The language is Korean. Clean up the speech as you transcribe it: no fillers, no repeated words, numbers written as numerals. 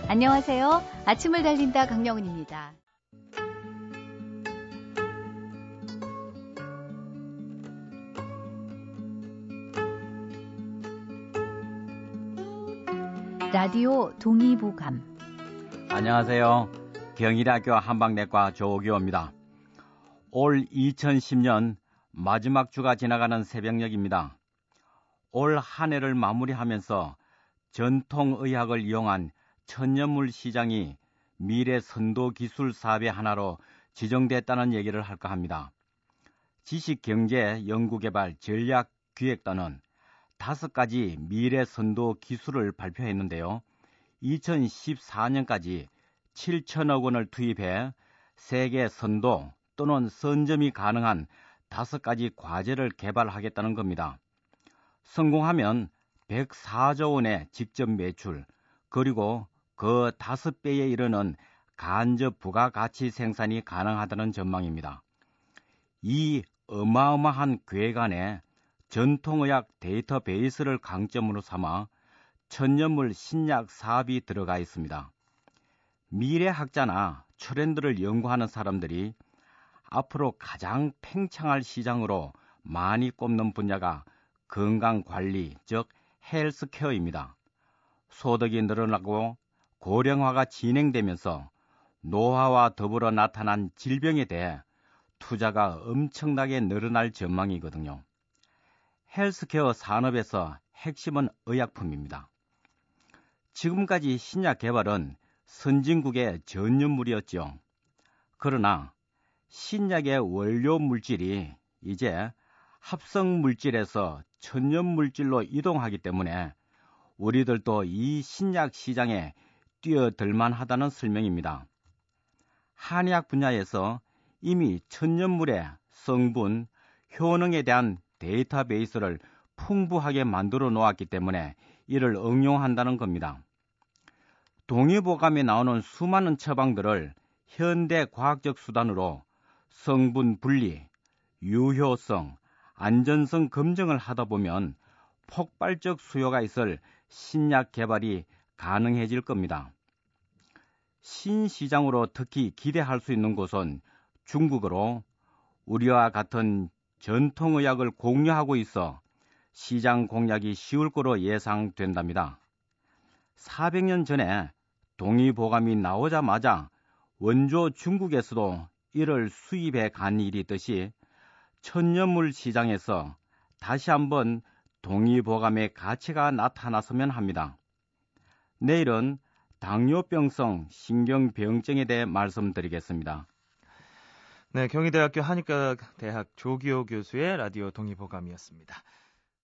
안녕하세요. 아침을 달린다 강영은입니다. 라디오 동의보감. 안녕하세요. 경희대학교 한방내과 조기호입니다. 올 2010년 마지막 주가 지나가는 새벽녘입니다. 올 한 해를 마무리하면서 전통의학을 이용한 천연물 시장이 미래 선도 기술 사업의 하나로 지정됐다는 얘기를 할까 합니다. 지식경제연구개발전략기획단은 5가지 미래 선도 기술을 발표했는데요. 2014년까지 7천억 원을 투입해 세계 선도 또는 선점이 가능한 5가지 과제를 개발하겠다는 겁니다. 성공하면 104조 원의 직접 매출, 그리고 그 5배에 이르는 간접 부가가치 생산이 가능하다는 전망입니다. 이 어마어마한 계획 안에 전통의학 데이터베이스를 강점으로 삼아 천연물 신약 사업이 들어가 있습니다. 미래학자나 트렌드를 연구하는 사람들이 앞으로 가장 팽창할 시장으로 많이 꼽는 분야가 건강관리, 즉 헬스케어입니다. 소득이 늘어나고 고령화가 진행되면서 노화와 더불어 나타난 질병에 대해 투자가 엄청나게 늘어날 전망이거든요. 헬스케어 산업에서 핵심은 의약품입니다. 지금까지 신약 개발은 선진국의 전념물이었죠. 그러나 신약의 원료 물질이 이제 합성 물질에서 천연 물질로 이동하기 때문에 우리들도 이 신약 시장에 뛰어들만 하다는 설명입니다. 한의학 분야에서 이미 천연물의 성분, 효능에 대한 데이터베이스를 풍부하게 만들어 놓았기 때문에 이를 응용한다는 겁니다. 동의보감에 나오는 수많은 처방들을 현대 과학적 수단으로 성분 분리, 유효성, 안전성 검증을 하다 보면 폭발적 수요가 있을 신약 개발이 가능해질 겁니다. 신시장으로 특히 기대할 수 있는 곳은 중국으로 우리와 같은 전통의학을 공유하고 있어 시장 공략이 쉬울 거로 예상된답니다. 400년 전에 동의보감이 나오자마자 원조 중국에서도 이를 수입해 간 일이 있듯이 천연물 시장에서 다시 한번 동의보감의 가치가 나타났으면 합니다. 내일은 당뇨병성 신경병증에 대해 말씀드리겠습니다. 네, 경희대학교 한의과대학 조기호 교수의 라디오 동의보감이었습니다.